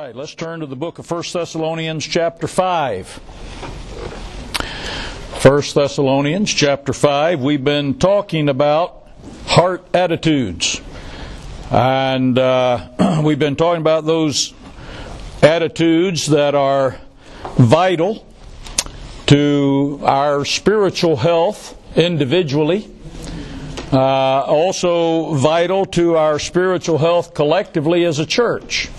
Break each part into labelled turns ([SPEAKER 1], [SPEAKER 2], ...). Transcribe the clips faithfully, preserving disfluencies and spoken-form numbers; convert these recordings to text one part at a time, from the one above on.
[SPEAKER 1] right, let's turn to the book of First Thessalonians chapter five. First Thessalonians chapter five. We've been talking about heart attitudes. And uh, we've been talking about those attitudes that are vital to our spiritual health individually. Uh, also vital to our spiritual health collectively as a church.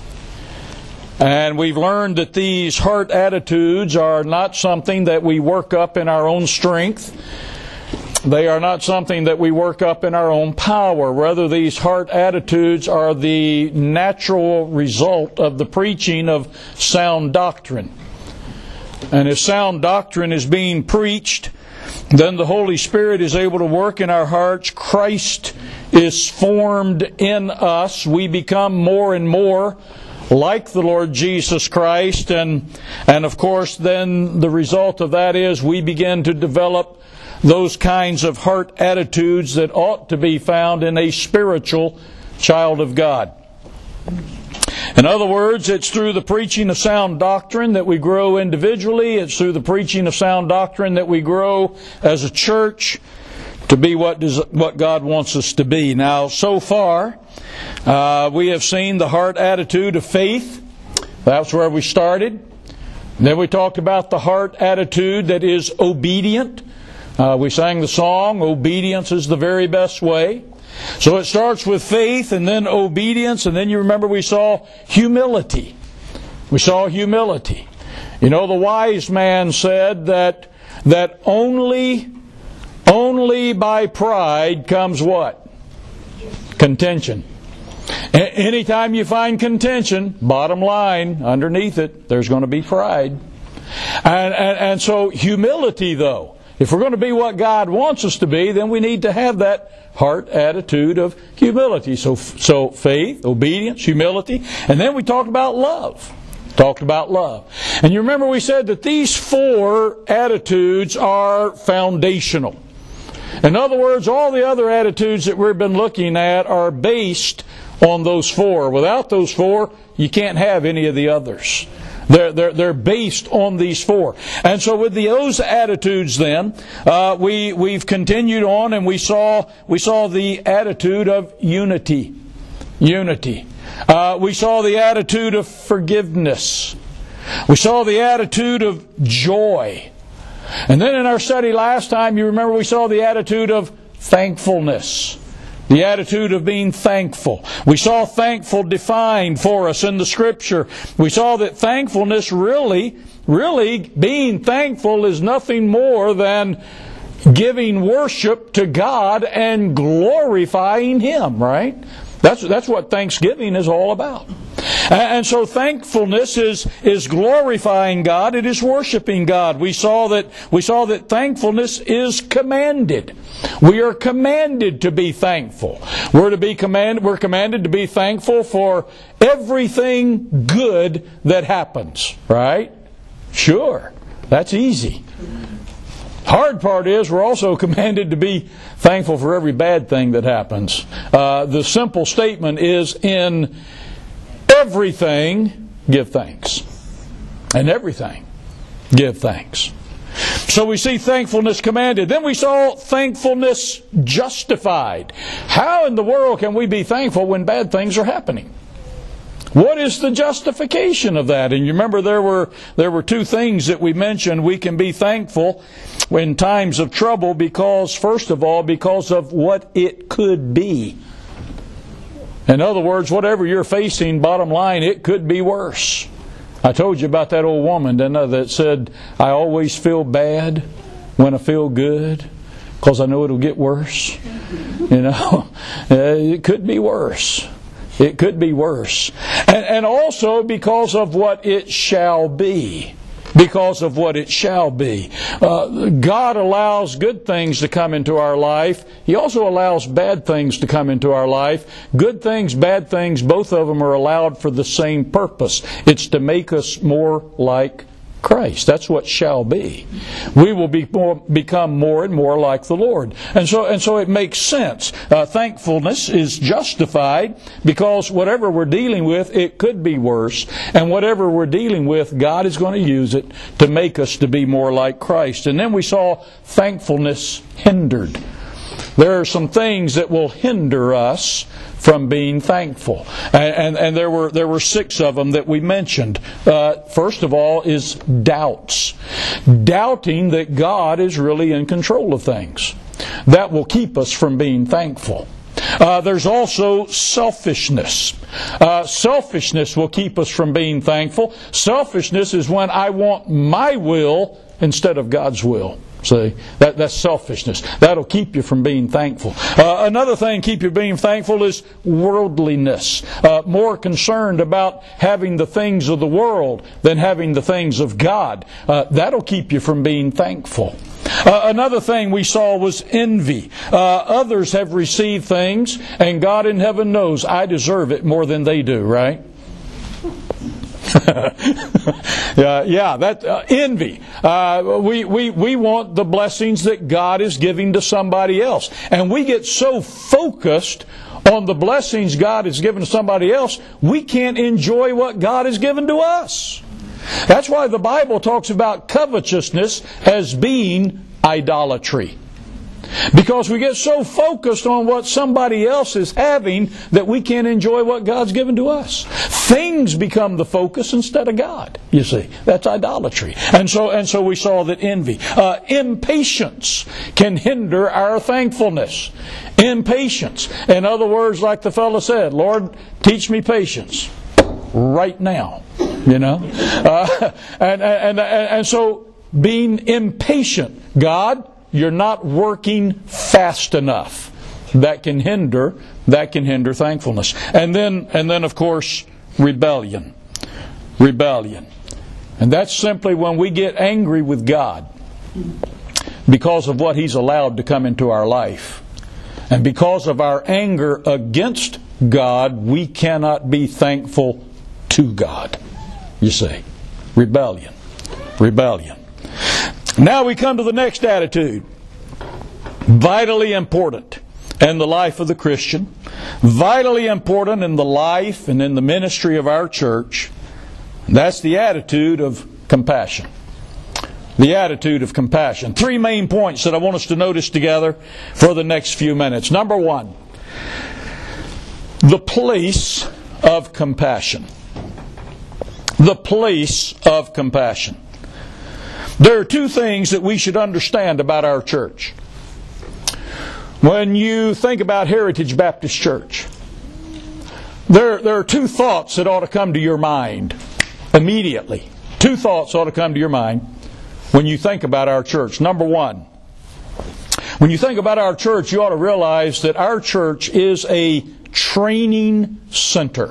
[SPEAKER 1] And we've learned that these heart attitudes are not something that we work up in our own strength. They are not something that we work up in our own power. Rather, these heart attitudes are the natural result of the preaching of sound doctrine. And if sound doctrine is being preached, then the Holy Spirit is able to work in our hearts. Christ is formed in us. We become more and more like the Lord Jesus Christ. And, and of course, then the result of that is we begin to develop those kinds of heart attitudes that ought to be found in a spiritual child of God. In other words, it's through the preaching of sound doctrine that we grow individually. It's through the preaching of sound doctrine that we grow as a church to be what does, what God wants us to be. Now, so far, uh, we have seen the heart attitude of faith. That's where we started. Then we talked about the heart attitude that is obedient. Uh, we sang the song, obedience is the very best way. So it starts with faith and then obedience, and then you remember we saw humility. We saw humility. You know, the wise man said that that only only by pride comes what? Contention. A- anytime you find contention, bottom line, underneath it, there's going to be pride. And, and, and so humility, though, if we're going to be what God wants us to be, then we need to have that heart attitude of humility. So, so faith, obedience, humility. And then we talked about love. Talked about love. And you remember we said that these four attitudes are foundational. In other words, all the other attitudes that we've been looking at are based on those four. Without those four, you can't have any of the others. They're, they're, they're based on these four. And so with the, those attitudes then, uh, we, we've continued on and we saw, we saw the attitude of unity. Unity. Uh, we saw the attitude of forgiveness. We saw the attitude of joy. And then in our study last time, you remember we saw the attitude of thankfulness. The attitude of being thankful. We saw thankful defined for us in the Scripture. We saw that thankfulness really, really being thankful is nothing more than giving worship to God and glorifying Him, right? That's, that's what Thanksgiving is all about. And so thankfulness is, is glorifying God. It is worshiping God. We saw that, we saw that thankfulness is commanded. We are commanded to be thankful. We're to be command, we're commanded to be thankful for everything good that happens, right? Sure. That's easy. Hard part is we're also commanded to be thankful for every bad thing that happens. Uh, the simple statement is in everything, give thanks. And everything, give thanks. So we see thankfulness commanded. Then we saw thankfulness justified. How in the world can we be thankful when bad things are happening? What is the justification of that? And you remember there were there were two things that we mentioned. We can be thankful in times of trouble because, first of all, because of what it could be. In other words, whatever you're facing, bottom line, it could be worse. I told you about that old woman, didn't I, that said, I always feel bad when I feel good because I know it'll get worse. You know, it could be worse. It could be worse. And, and also because of what it shall be. Because of what it shall be. Uh, God allows good things to come into our life. He also allows bad things to come into our life. Good things, bad things, both of them are allowed for the same purpose. It's to make us more like Christ. That's what shall be. We will be more, become more and more like the Lord. And so and so it makes sense. Uh, thankfulness is justified because whatever we're dealing with, it could be worse. And whatever we're dealing with, God is going to use it to make us to be more like Christ. And then we saw thankfulness hindered. There are some things that will hinder us from being thankful. And, and, and there were there were six of them that we mentioned. Uh, first of all is doubts. Doubting that God is really in control of things. That will keep us from being thankful. Uh, there's also selfishness. Uh, selfishness will keep us from being thankful. Selfishness is when I want my will instead of God's will. See, that, that's selfishness. That'll keep you from being thankful. Uh, another thing keep you being thankful is worldliness. Uh, more concerned about having the things of the world than having the things of God. Uh, that'll keep you from being thankful. Uh, another thing we saw was envy. Uh, others have received things, and God in heaven knows I deserve it more than they do, right? yeah, yeah, that uh, envy. Uh, we, we, we want the blessings that God is giving to somebody else. And we get so focused on the blessings God has given to somebody else, we can't enjoy what God has given to us. That's why the Bible talks about covetousness as being idolatry. Because we get so focused on what somebody else is having that we can't enjoy what God's given to us. Things become the focus instead of God, you see. That's idolatry. And so and so we saw that envy. Uh, impatience can hinder our thankfulness. Impatience. In other words, like the fellow said, Lord, teach me patience right now. You know? Uh, and, and, and, and so being impatient. God, you're not working fast enough. That can hinder, that can hinder thankfulness. And then, and then of course, rebellion. Rebellion. And that's simply when we get angry with God because of what He's allowed to come into our life. And because of our anger against God, we cannot be thankful to God. You see, rebellion. Rebellion. Now we come to the next attitude. Vitally important in the life of the Christian. Vitally important in the life and in the ministry of our church. That's the attitude of compassion. The attitude of compassion. Three main points that I want us to notice together for the next few minutes. Number one, the place of compassion. The place of compassion. There are two things that we should understand about our church. When you think about Heritage Baptist Church, there, there are two thoughts that ought to come to your mind immediately. Two thoughts ought to come to your mind when you think about our church. Number one, when you think about our church, you ought to realize that our church is a training center.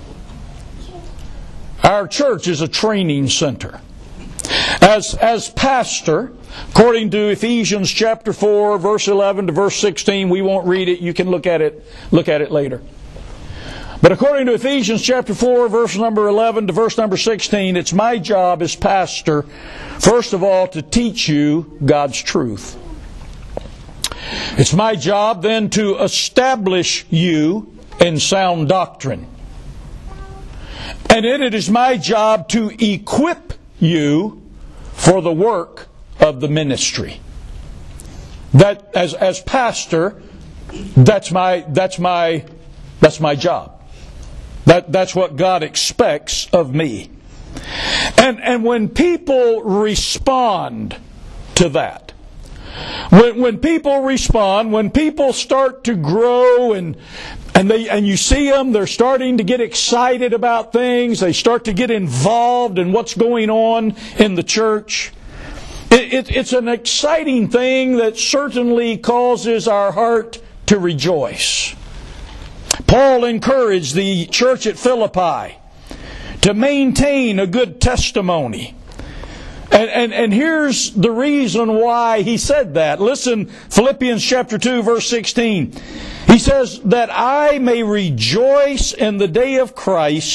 [SPEAKER 1] Our church is a training center. As, as pastor, according to Ephesians chapter four, verse eleven to verse sixteen, we won't read it, you can look at it, look at it later. But according to Ephesians chapter four, verse number eleven to verse number sixteen, it's my job as pastor, first of all, to teach you God's truth. It's my job then to establish you in sound doctrine. And then it is my job to equip you for the work of the ministry. That as as pastor, that's my that's my that's my job. That that's what God expects of me. And and when people respond to that, when when people respond, when people start to grow and And they and you see them, they're starting to get excited about things. They start to get involved in what's going on in the church. It, it, it's an exciting thing that certainly causes our heart to rejoice. Paul encouraged the church at Philippi to maintain a good testimony. And, and, and here's the reason why he said that. Listen, Philippians chapter two, verse sixteen. He says, that I may rejoice in the day of Christ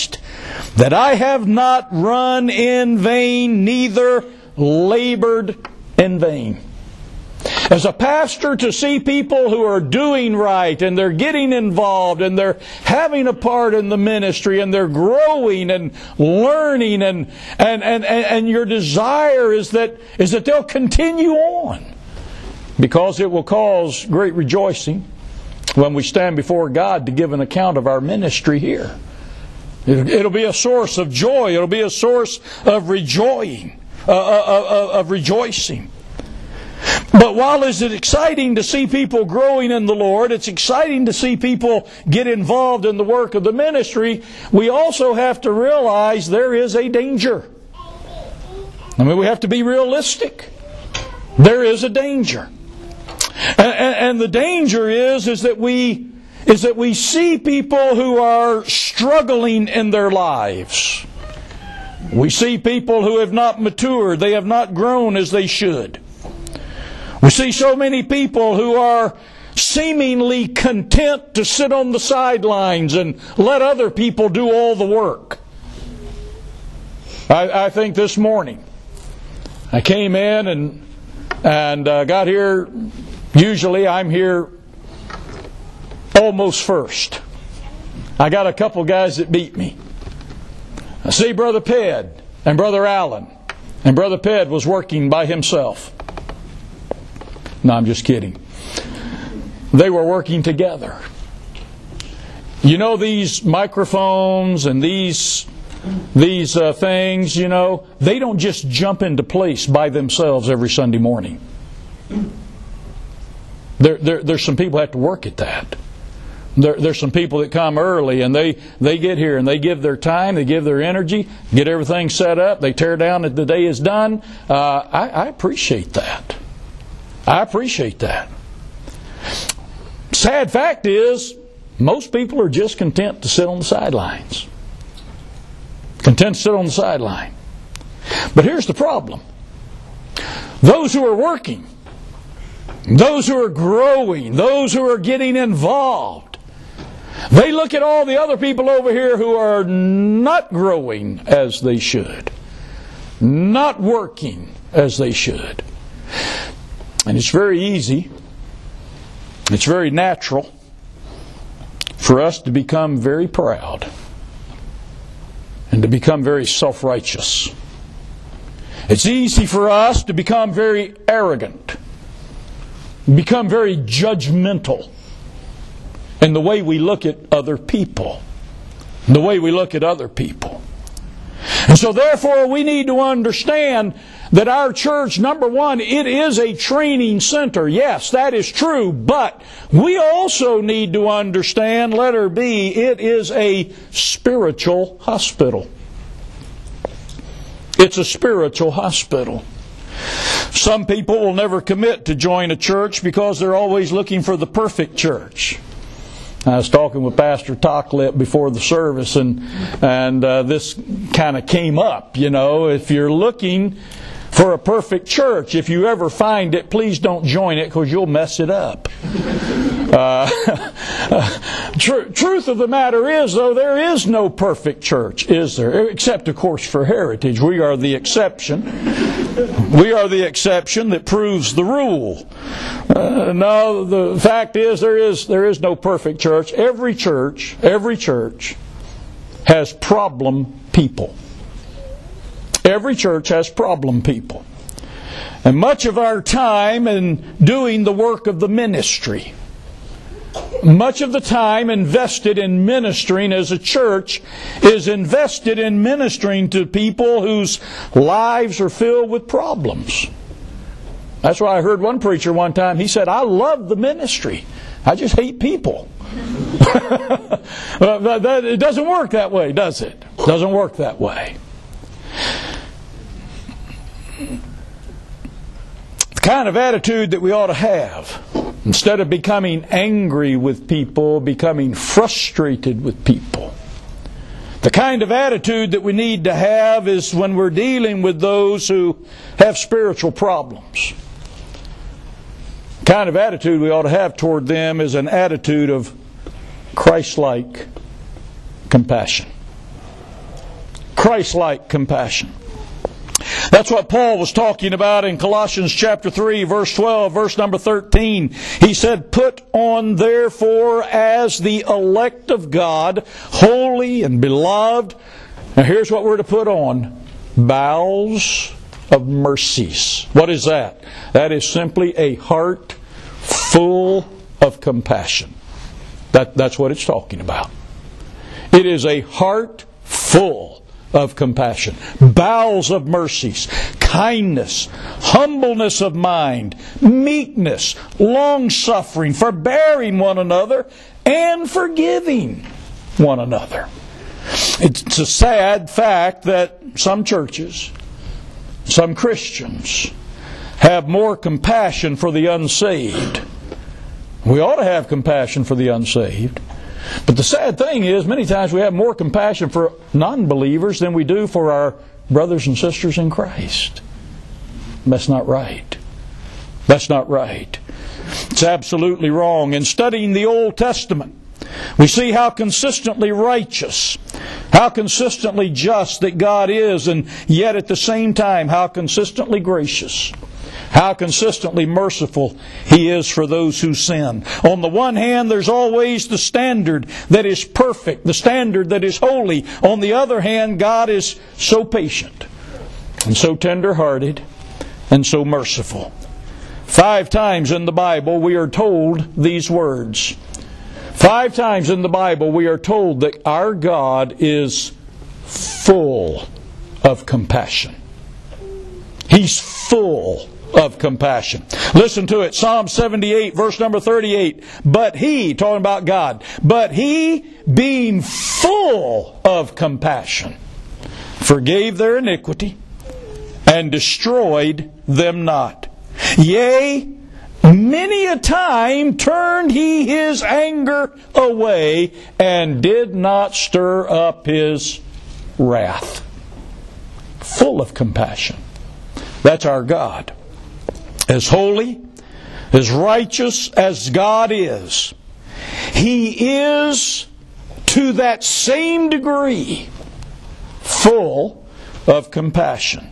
[SPEAKER 1] that I have not run in vain, neither labored in vain. As a pastor, to see people who are doing right and they're getting involved and they're having a part in the ministry and they're growing and learning and and, and, and your desire is that is that they'll continue on, because it will cause great rejoicing when we stand before God to give an account of our ministry here. It'll be a source of joy. It'll be a source of rejoicing, uh, of rejoicing. But while it's exciting to see people growing in the Lord, it's exciting to see people get involved in the work of the ministry, we also have to realize there is a danger. I mean, we have to be realistic. There is a danger. And, and the danger is, is that we is that we see people who are struggling in their lives. We see people who have not matured. They have not grown as they should. We see so many people who are seemingly content to sit on the sidelines and let other people do all the work. I, I think this morning I came in and and uh, got here. Usually I'm here almost first. I got a couple guys that beat me. I see Brother Ped and Brother Allen, and Brother Ped was working by himself. No, I'm just kidding. They were working together. You know, these microphones and these these uh, things, you know, they don't just jump into place by themselves every Sunday morning. There, there, there's some people who have to work at that. There, there's some people that come early and they, they get here and they give their time, they give their energy, get everything set up, they tear down and the day is done. Uh, I, I appreciate that. I appreciate that. Sad fact is, most people are just content to sit on the sidelines. Content to sit on the sideline. But here's the problem. Those who are working, those who are growing, those who are getting involved, they look at all the other people over here who are not growing as they should, not working as they should. And it's very easy, it's very natural for us to become very proud and to become very self-righteous. It's easy for us to become very arrogant, become very judgmental in the way we look at other people, the way we look at other people. And so therefore we need to understand that our church, number one, it is a training center. Yes, that is true. But we also need to understand, letter B, it is a spiritual hospital. It's a spiritual hospital. Some people will never commit to join a church because they're always looking for the perfect church. I was talking with Pastor Tocklip before the service, and and uh, this kind of came up. You know, if you're looking for a perfect church, if you ever find it, please don't join it because you'll mess it up. Uh, tr- truth of the matter is, though, there is no perfect church, is there? Except, of course, for Heritage. We are the exception. We are the exception that proves the rule. Uh, no, the fact is, there is there is no perfect church. Every church, every church has problem people. Every church has problem people. And much of our time in doing the work of the ministry, much of the time invested in ministering as a church is invested in ministering to people whose lives are filled with problems. That's why I heard one preacher one time, he said, I love the ministry. I just hate people. It doesn't work that way, does it? It doesn't work that way. The kind of attitude that we ought to have, instead of becoming angry with people, becoming frustrated with people. The kind of attitude that we need to have is when we're dealing with those who have spiritual problems. The kind of attitude we ought to have toward them is an attitude of Christ-like compassion. Christ-like compassion. That's what Paul was talking about in Colossians chapter three, verse twelve, verse number thirteen. He said, "Put on therefore as the elect of God, holy and beloved." Now here's what we're to put on. Bowels of mercies. What is that? That is simply a heart full of compassion. That, that's what it's talking about. It is a heart full of compassion. Bowels of mercies, kindness, humbleness of mind, meekness, long-suffering, forbearing one another, and forgiving one another. It's a sad fact that some churches, some Christians, have more compassion for the unsaved. We ought to have compassion for the unsaved. But the sad thing is, many times we have more compassion for non-believers than we do for our brothers and sisters in Christ. That's not right. That's not right. It's absolutely wrong. In studying the Old Testament, we see how consistently righteous, how consistently just that God is, and yet at the same time, how consistently gracious, how consistently merciful He is for those who sin. On the one hand, there's always the standard that is perfect, the standard that is holy. On the other hand, God is so patient and so tender-hearted and so merciful. Five times in the Bible we are told these words. Five times in the Bible we are told that our God is full of compassion. He's full of compassion. Listen to it. Psalm seventy-eight, verse number thirty-eight. But He, talking about God, but He, being full of compassion, forgave their iniquity and destroyed them not. Yea, many a time turned He His anger away and did not stir up His wrath. Full of compassion. That's our God. As holy, as righteous as God is, He is to that same degree full of compassion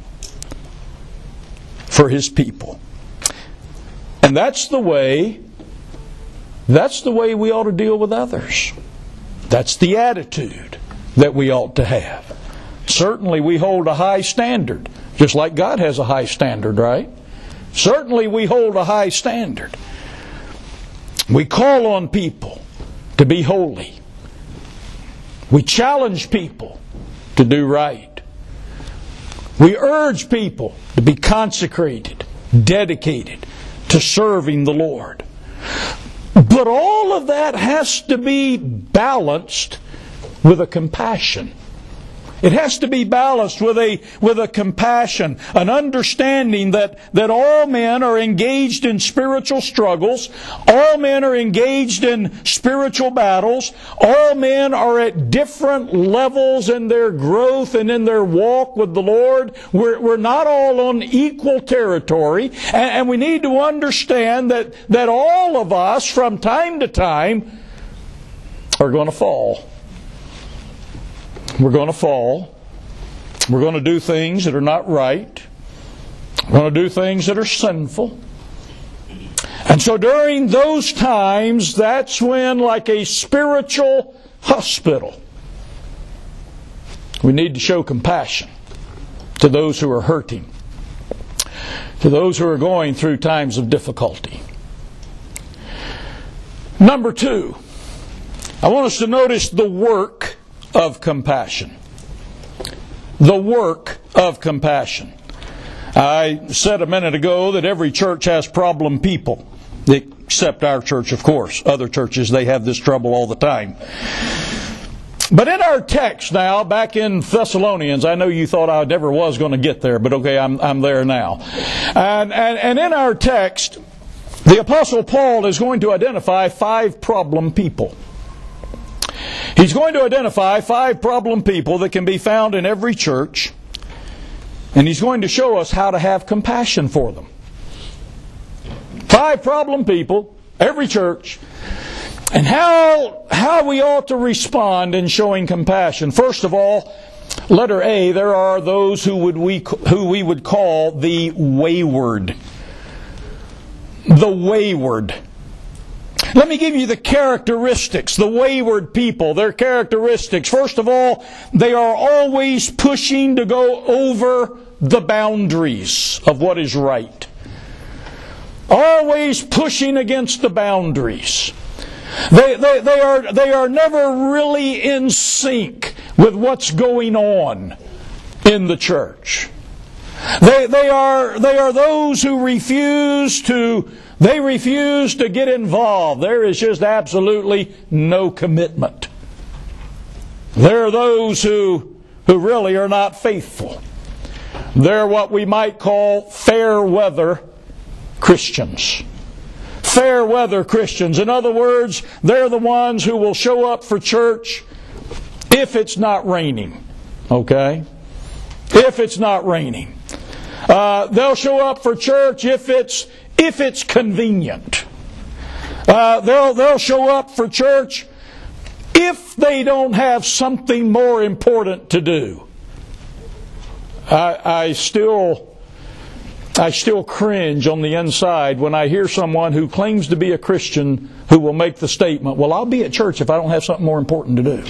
[SPEAKER 1] for His people. And that's the way, that's the way we ought to deal with others. That's the attitude that we ought to have. Certainly we hold a high standard, just like God has a high standard, right? Certainly we hold a high standard. We call on people to be holy. We challenge people to do right. We urge people to be consecrated, dedicated to serving the Lord. But all of that has to be balanced with a compassion. It has to be balanced with a with a compassion, an understanding that, that all men are engaged in spiritual struggles, all men are engaged in spiritual battles, all men are at different levels in their growth and in their walk with the Lord. We're, we're not all on equal territory, and, and we need to understand that, that all of us from time to time are going to fall. We're going to fall. We're going to do things that are not right. We're going to do things that are sinful. And so during those times, that's when, like a spiritual hospital, we need to show compassion to those who are hurting, to those who are going through times of difficulty. Number two, I want us to notice the work of compassion. The work of compassion. I said a minute ago that every church has problem people, except our church, of course. Other churches, they have this trouble all the time. But in our text now, back in Thessalonians, I know you thought I never was going to get there, but okay, I'm I'm there now. And, and, and in our text, the Apostle Paul is going to identify five problem people. He's going to identify five problem people that can be found in every church, and he's going to show us how to have compassion for them. Five problem people, every church, and how, how we ought to respond in showing compassion. First of all, Letter A, there are those who would we who we would call the wayward. The wayward. Let me give you the characteristics, the wayward people, their characteristics. First of all, they are always pushing to go over the boundaries of what is right. Always pushing against the boundaries. They, they, they, are, they are never really in sync with what's going on in the church. They, they, are, they are those who refuse to, they refuse to get involved. There is just absolutely no commitment. There are those who, who really are not faithful. They're what we might call fair weather Christians. Fair weather Christians. In other words, they're the ones who will show up for church if it's not raining. Okay? If it's not raining. Uh, they'll show up for church if it's if it's convenient. Uh, they'll they'll show up for church if they don't have something more important to do. I, I still I still cringe on the inside when I hear someone who claims to be a Christian who will make the statement, well, I'll be at church if I don't have something more important to do.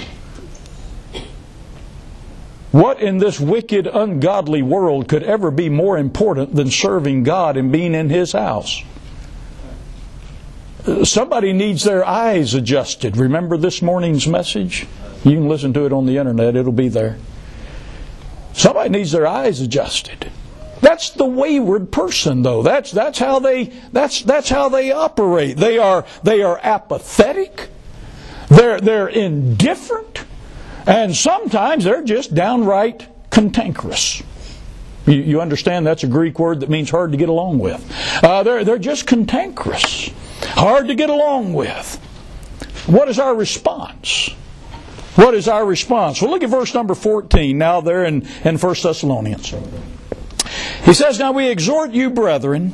[SPEAKER 1] What in this wicked, ungodly world could ever be more important than serving God and being in His house? Somebody needs their eyes adjusted. Remember this morning's message? You can listen to it on the internet. It'll be there. Somebody needs their eyes adjusted. That's the wayward person, though. That's that's how they that's that's how they operate. They are they are apathetic. They're they're indifferent, and sometimes they're just downright cantankerous. You, you understand that's a Greek word that means hard to get along with. Uh, they're they're just cantankerous, hard to get along with. What is our response? What is our response? Well, look at verse number fourteen now there in, in First Thessalonians. He says, now we exhort you, brethren,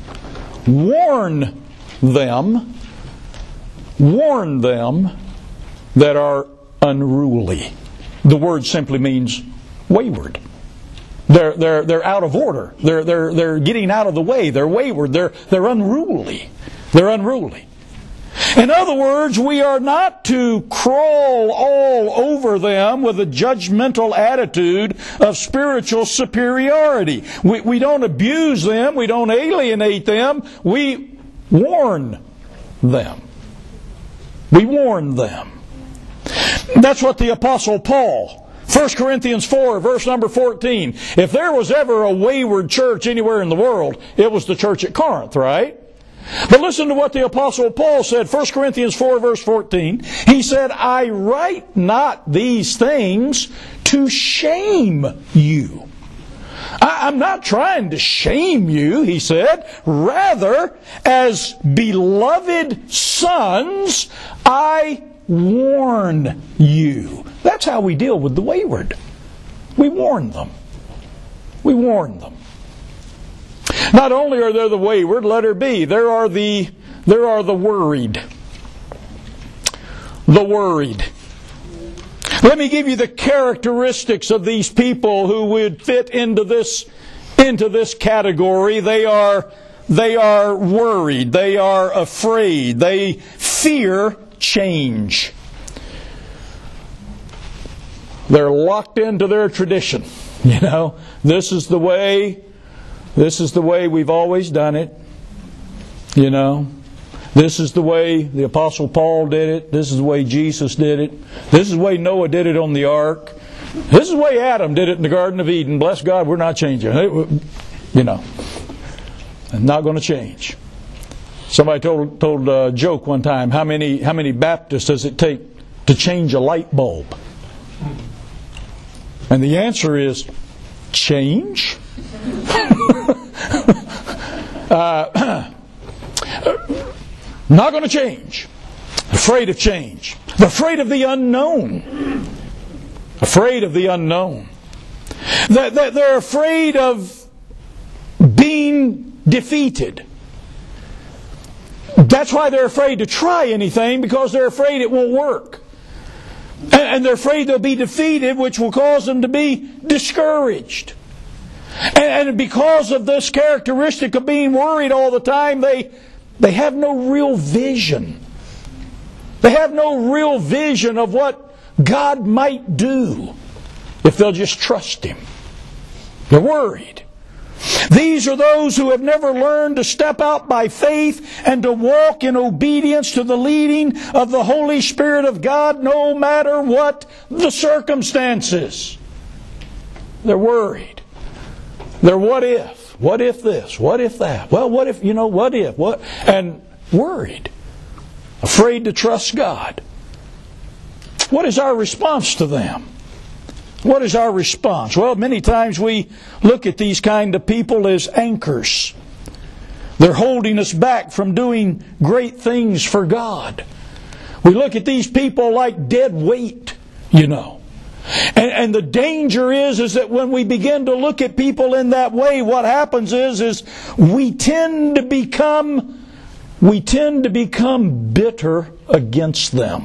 [SPEAKER 1] warn them, warn them that are unruly. The word simply means wayward. They're, they're, they're out of order. They're, they're, they're getting out of the way. They're wayward. They're, they're unruly. They're unruly. In other words, we are not to crawl all over them with a judgmental attitude of spiritual superiority. We, we don't abuse them. We don't alienate them. We warn them. We warn them. That's what the Apostle Paul, First Corinthians four, verse number fourteen. If there was ever a wayward church anywhere in the world, it was the church at Corinth, right? But listen to what the Apostle Paul said, First Corinthians four, verse fourteen. He said, I write not these things to shame you. I, I'm not trying to shame you, he said. Rather, as beloved sons, I warn you. That's how we deal with the wayward. We warn them. We warn them. Not only are there the wayward, letter B, there are the there are the worried. The worried. Let me give you the characteristics of these people who would fit into this into this category. They are they are worried. They are afraid. They fear change. They're locked into their tradition. You know, this is the way This is the way we've always done it. You know, this is the way the Apostle Paul did it. This is the way Jesus did it. This is the way Noah did it on the ark. This is the way Adam did it in the Garden of Eden. Bless God, we're not changing. You know, not going to change. Somebody told told a joke one time. How many how many Baptists does it take to change a light bulb? And the answer is change. uh, not going to change. Afraid of change. Afraid of the unknown. Afraid of the unknown. They're afraid of being defeated. That's why they're afraid to try anything, because they're afraid it won't work. And they're afraid they'll be defeated, which will cause them to be discouraged. And because of this characteristic of being worried all the time, they, they have no real vision. They have no real vision of what God might do if they'll just trust Him. They're worried. These are those who have never learned to step out by faith and to walk in obedience to the leading of the Holy Spirit of God, no matter what the circumstances. They're worried. They're what if? What if this? What if that? Well, what if, you know, what if? What? And worried. Afraid to trust God. What is our response to them? What is our response? Well, many times we look at these kind of people as anchors. They're holding us back from doing great things for God. We look at these people like dead weight, you know. And, and the danger is, is that when we begin to look at people in that way, what happens is, is we tend to become, we tend to become bitter against them.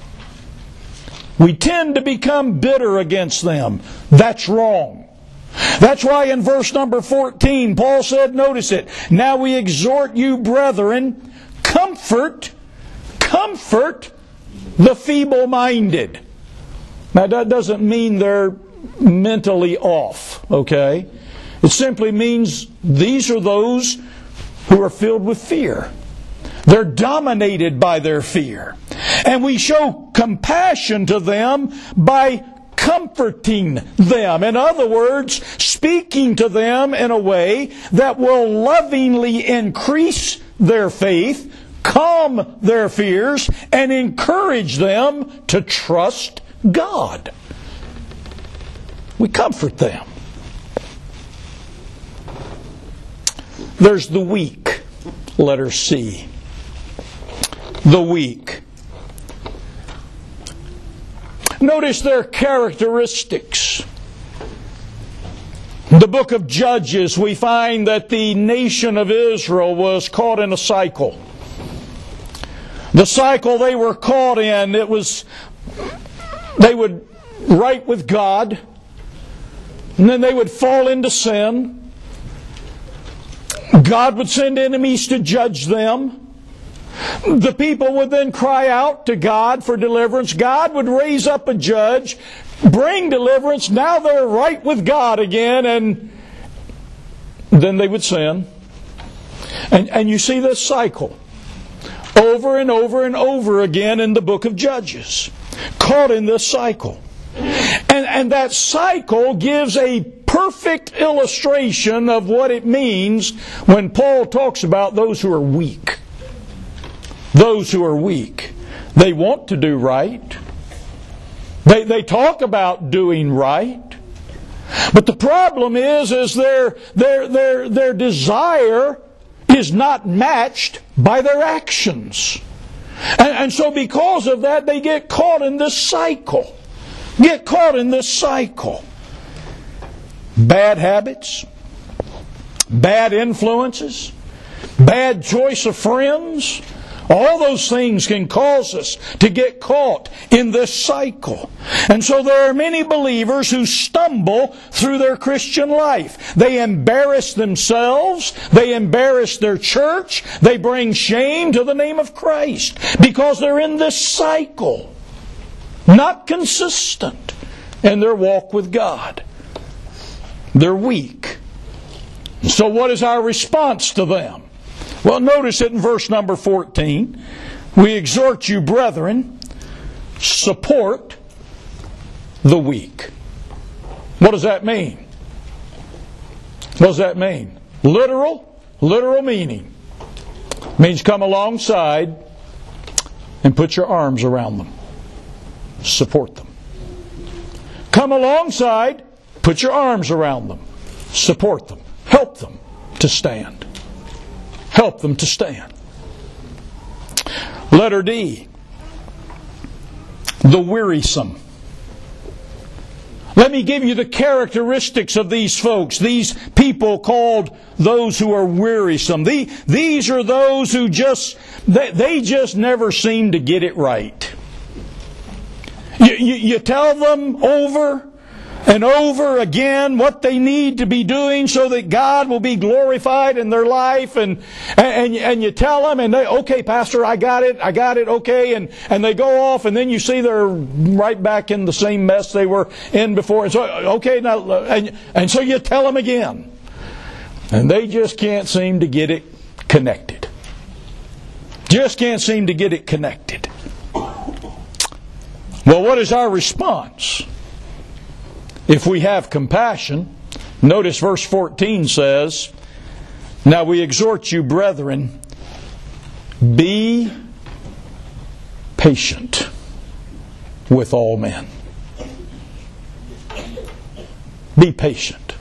[SPEAKER 1] We tend to become bitter against them. That's wrong. That's why in verse number fourteen, Paul said, notice it, now we exhort you, brethren, comfort, comfort the feeble-minded. Now that doesn't mean they're mentally off, okay? It simply means these are those who are filled with fear. They're dominated by their fear. And we show compassion to them by comforting them. In other words, speaking to them in a way that will lovingly increase their faith, calm their fears, and encourage them to trust God. We comfort them. There's the weak, letter C. The weak. Notice their characteristics. In the book of Judges, we find that the nation of Israel was caught in a cycle. The cycle they were caught in, it was, they would right with God, and then they would fall into sin. God would send enemies to judge them. The people would then cry out to God for deliverance. God would raise up a judge, bring deliverance. Now they're right with God again, and then they would sin. And, and you see this cycle over and over and over again in the book of Judges. Caught in this cycle. And, and that cycle gives a perfect illustration of what it means when Paul talks about those who are weak. Those who are weak. They want to do right. They, they talk about doing right. But the problem is, is their, their, their, their desire is not matched by their actions. And, and so because of that, they get caught in this cycle. Get caught in this cycle. Bad habits, bad influences, bad choice of friends. All those things can cause us to get caught in this cycle. And so there are many believers who stumble through their Christian life. They embarrass themselves. They embarrass their church. They bring shame to the name of Christ because they're in this cycle. Not consistent in their walk with God. They're weak. So what is our response to them? Well, notice it in verse number fourteen. We exhort you, brethren, support the weak. What does that mean? What does that mean? Literal, literal meaning. It means come alongside and put your arms around them. Support them. Come alongside, put your arms around them. Support them. Help them to stand. Help them to stand. Letter D. The wearisome. Let me give you the characteristics of these folks, these people called those who are wearisome. These are those who just, they just never seem to get it right. You, you, you tell them over and over again what they need to be doing so that God will be glorified in their life, and and, and you tell them, and they, okay, Pastor, I got it, I got it, okay, and, and they go off, and then you see they're right back in the same mess they were in before, and so, okay, now, and, and so you tell them again, and they just can't seem to get it connected. Just can't seem to get it connected. Well, what is our response? If we have compassion, notice verse fourteen says, "Now we exhort you, brethren, be patient with all men." Be patient.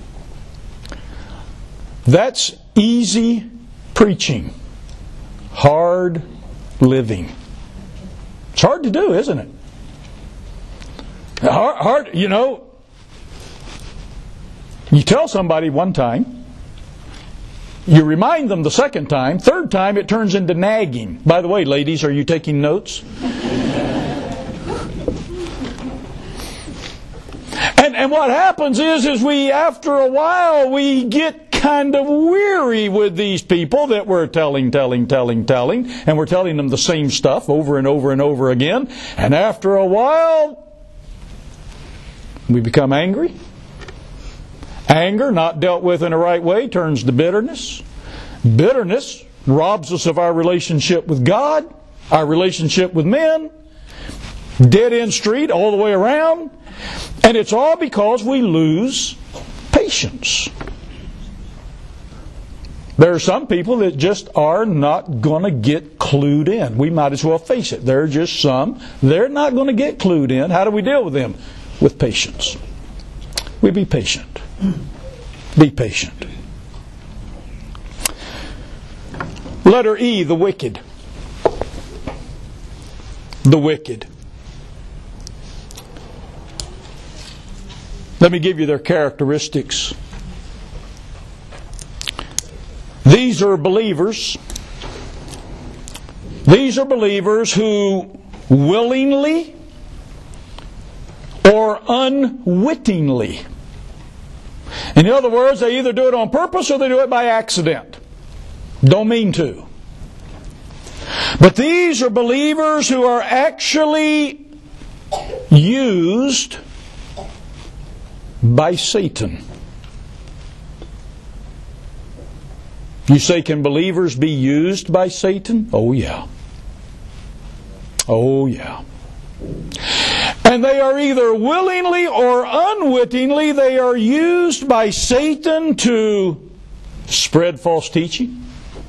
[SPEAKER 1] That's easy preaching, hard living. It's hard to do, isn't it? Hard, hard you know. You tell somebody one time, you remind them the second time, third time it turns into nagging. By the way, ladies, are you taking notes? and and what happens is, is we, after a while, we get kind of weary with these people that we're telling, telling, telling, telling, and we're telling them the same stuff over and over and over again. And after a while, we become angry. Anger, not dealt with in the right way, turns to bitterness. Bitterness robs us of our relationship with God, our relationship with men. Dead-end street all the way around. And it's all because we lose patience. There are some people that just are not going to get clued in. We might as well face it. There are just some. They're not going to get clued in. How do we deal with them? With patience. We be patient. Be patient. Letter E, the wicked. The wicked. Let me give you their characteristics. These are believers. These are believers who willingly or unwittingly. In other words, they either do it on purpose or they do it by accident. Don't mean to. But these are believers who are actually used by Satan. You say, can believers be used by Satan? Oh yeah. Oh yeah. And they are either willingly or unwittingly, they are used by Satan to spread false teaching,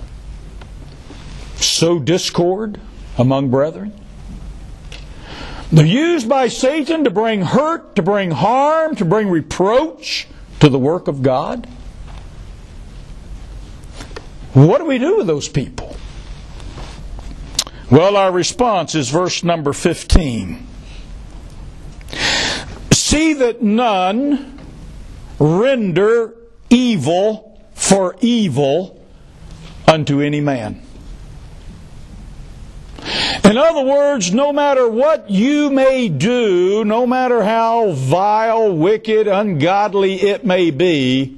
[SPEAKER 1] sow discord among brethren. They're used by Satan to bring hurt, to bring harm, to bring reproach to the work of God. What do we do with those people? Well, our response is verse number fifteen. See that none render evil for evil unto any man. In other words, no matter what you may do, no matter how vile, wicked, ungodly it may be,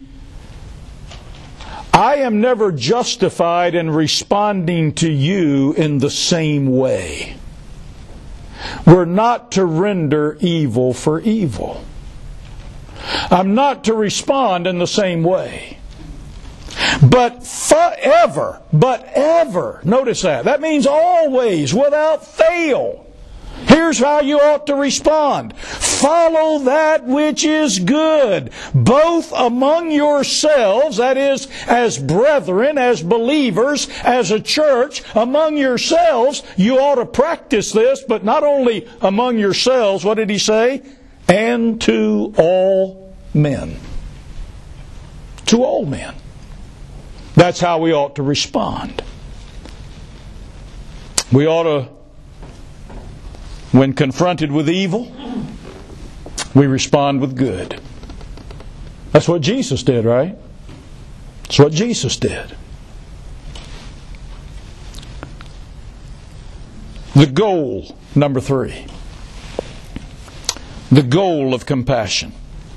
[SPEAKER 1] I am never justified in responding to you in the same way. We're not to render evil for evil. I'm not to respond in the same way. But forever, but ever, notice that. That means always, without fail. Here's how you ought to respond. Follow that which is good, both among yourselves, that is, as brethren, as believers, as a church, among yourselves. You ought to practice this, but not only among yourselves, what did he say? And to all men. To all men. That's how we ought to respond. We ought to, when confronted with evil, we respond with good. That's what Jesus did, right? That's what Jesus did. The goal, number three. the goal of compassion.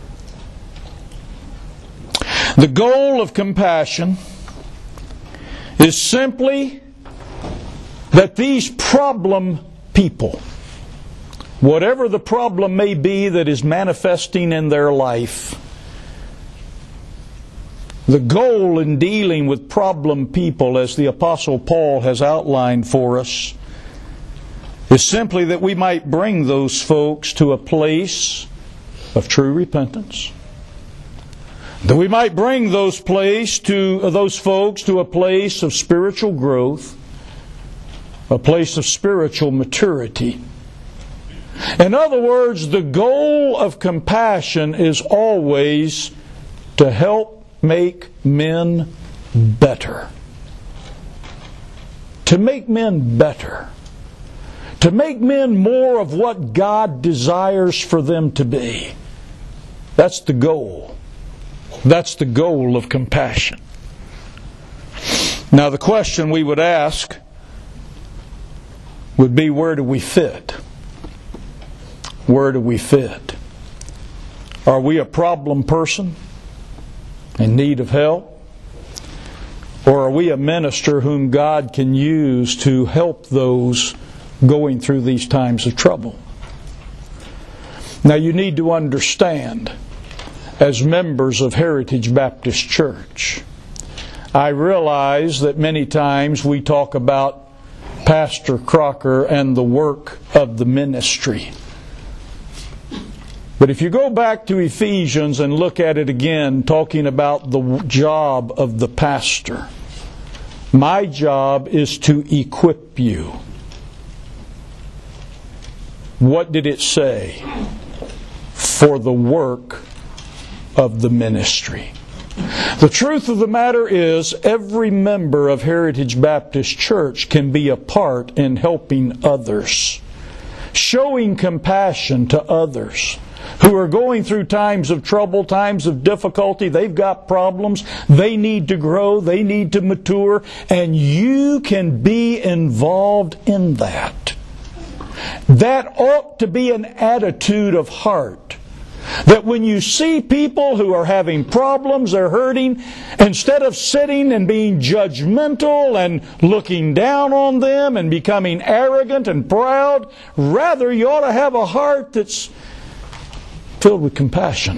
[SPEAKER 1] The goal of compassion is simply that these problem people, whatever the problem may be that is manifesting in their life, the goal in dealing with problem people, as the Apostle Paul has outlined for us, is simply that we might bring those folks to a place of true repentance. That we might bring those place to those folks to a place of spiritual growth, a place of spiritual maturity. In other words, the goal of compassion is always to help make men better. To make men better. To make men more of what God desires for them to be. That's the goal. That's the goal of compassion. Now the question we would ask would be, where do we fit? Where do we fit? Are we a problem person in need of help? Or are we a minister whom God can use to help those going through these times of trouble? Now you need to understand, as members of Heritage Baptist Church, I realize that many times we talk about Pastor Crocker and the work of the ministry. But if you go back to Ephesians and look at it again, talking about the job of the pastor, my job is to equip you. What did it say? For the work of the ministry. The truth of the matter is, every member of Heritage Baptist Church can be a part in helping others, showing compassion to others who are going through times of trouble, times of difficulty. They've got problems. They need to grow. They need to mature. And you can be involved in that. That ought to be an attitude of heart. That when you see people who are having problems, they're hurting, instead of sitting and being judgmental and looking down on them and becoming arrogant and proud, rather you ought to have a heart that's filled with compassion.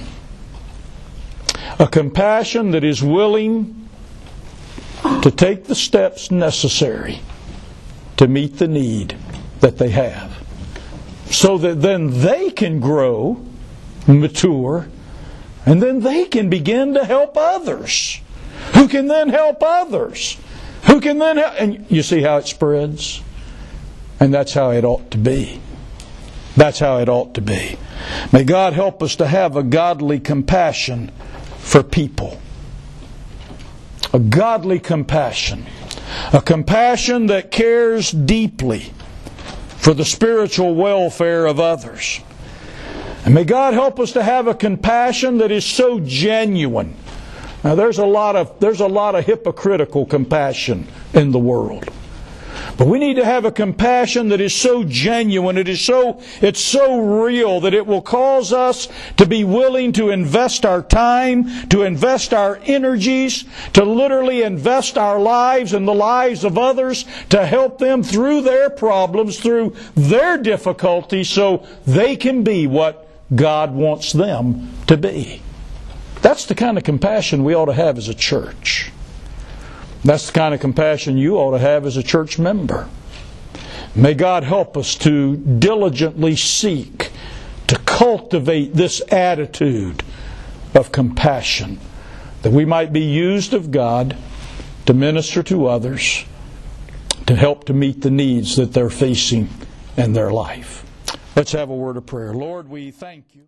[SPEAKER 1] A compassion that is willing to take the steps necessary to meet the need that they have, so that then they can grow, mature, and then they can begin to help others, who can then help others, who can then help. And you see how it spreads? And that's how it ought to be. That's how it ought to be. May God help us to have a godly compassion for people. A godly compassion. A compassion that cares deeply for the spiritual welfare of others. And may God help us to have a compassion that is so genuine. Now there's a lot of there's a lot of hypocritical compassion in the world. But we need to have a compassion that is so genuine, it is so it's so real that it will cause us to be willing to invest our time, to invest our energies, to literally invest our lives and the lives of others to help them through their problems, through their difficulties, so they can be what God wants them to be. That's the kind of compassion we ought to have as a church. That's the kind of compassion you ought to have as a church member. May God help us to diligently seek to cultivate this attitude of compassion, that we might be used of God to minister to others, to help to meet the needs that they're facing in their life. Let's have a word of prayer. Lord, we thank you.